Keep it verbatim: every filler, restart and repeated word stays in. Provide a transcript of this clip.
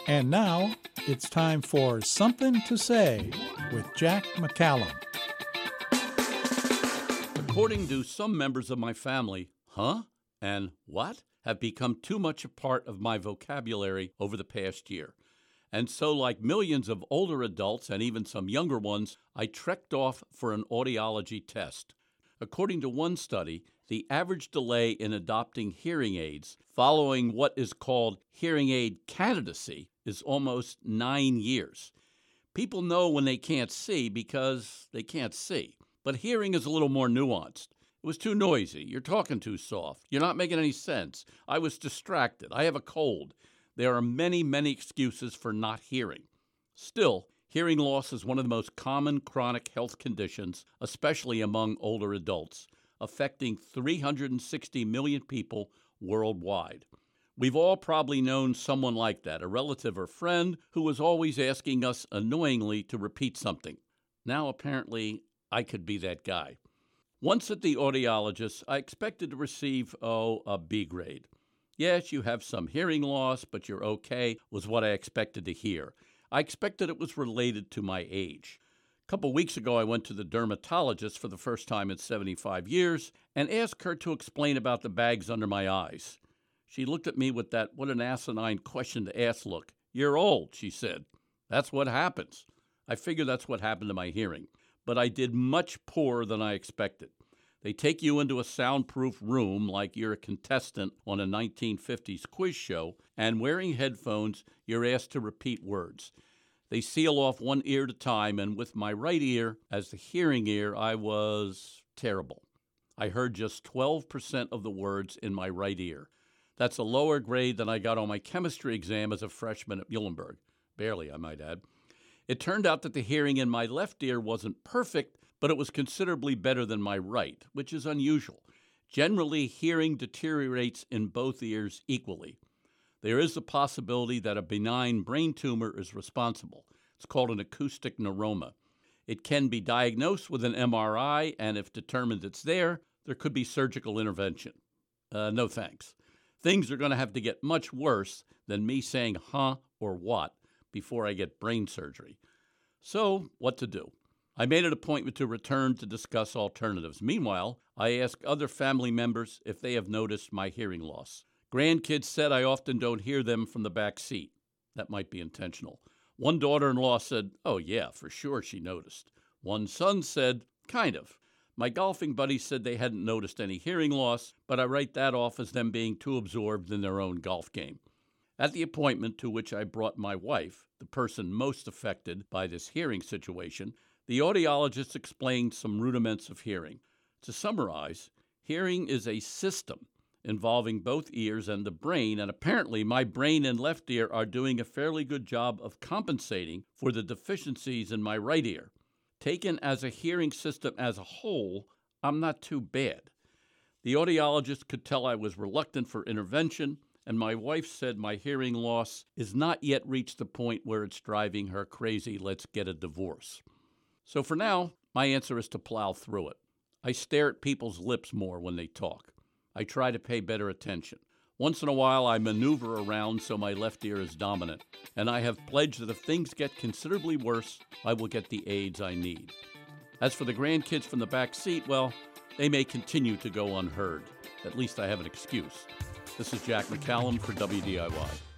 And now it's time for Something to Say with Jack McCallum. According to some members of my family, huh and what have become too much a part of my vocabulary over the past year. And so, like millions of older adults and even some younger ones, I trekked off for an audiology test. According to one study, the average delay in adopting hearing aids following what is called hearing aid candidacy is almost nine years. People know when they can't see because they can't see. But hearing is a little more nuanced. It was too noisy. You're talking too soft. You're not making any sense. I was distracted. I have a cold. There are many, many excuses for not hearing. Still, hearing loss is one of the most common chronic health conditions, especially among older adults, affecting three hundred sixty million people worldwide. We've all probably known someone like that, a relative or friend who was always asking us annoyingly to repeat something. Now, apparently, I could be that guy. Once at the audiologist, I expected to receive, oh, a B grade. Yes, you have some hearing loss, but you're okay, was what I expected to hear. I expected it was related to my age. A couple weeks ago, I went to the dermatologist for the first time in seventy-five years and asked her to explain about the bags under my eyes. She looked at me with that what an asinine question to ask look. You're old, she said. That's what happens. I figured that's what happened to my hearing. But I did much poorer than I expected. They take you into a soundproof room like you're a contestant on a nineteen fifties quiz show, and wearing headphones, you're asked to repeat words. They seal off one ear at a time, and with my right ear, as the hearing ear, I was terrible. I heard just twelve percent of the words in my right ear. That's a lower grade than I got on my chemistry exam as a freshman at Muhlenberg. Barely, I might add. It turned out that the hearing in my left ear wasn't perfect, but it was considerably better than my right, which is unusual. Generally, hearing deteriorates in both ears equally. There is the possibility that a benign brain tumor is responsible. It's called an acoustic neuroma. It can be diagnosed with an M R I, and if determined it's there, there could be surgical intervention. Uh, no thanks. Things are going to have to get much worse than me saying huh or what before I get brain surgery. So, what to do? I made an appointment to return to discuss alternatives. Meanwhile, I asked other family members if they have noticed my hearing loss. Grandkids said I often don't hear them from the back seat. That might be intentional. One daughter-in-law said, oh yeah, for sure she noticed. One son said, kind of. My golfing buddies said they hadn't noticed any hearing loss, but I write that off as them being too absorbed in their own golf game. At the appointment to which I brought my wife, the person most affected by this hearing situation, the audiologist explained some rudiments of hearing. To summarize, hearing is a system involving both ears and the brain, and apparently my brain and left ear are doing a fairly good job of compensating for the deficiencies in my right ear. Taken as a hearing system as a whole, I'm not too bad. The audiologist could tell I was reluctant for intervention, and my wife said my hearing loss is not yet reached the point where it's driving her crazy, let's get a divorce. So for now, my answer is to plow through it. I stare at people's lips more when they talk. I try to pay better attention. Once in a while, I maneuver around so my left ear is dominant, and I have pledged that if things get considerably worse, I will get the aids I need. As for the grandkids from the back seat, well, they may continue to go unheard. At least I have an excuse. This is Jack McCallum for W D I Y.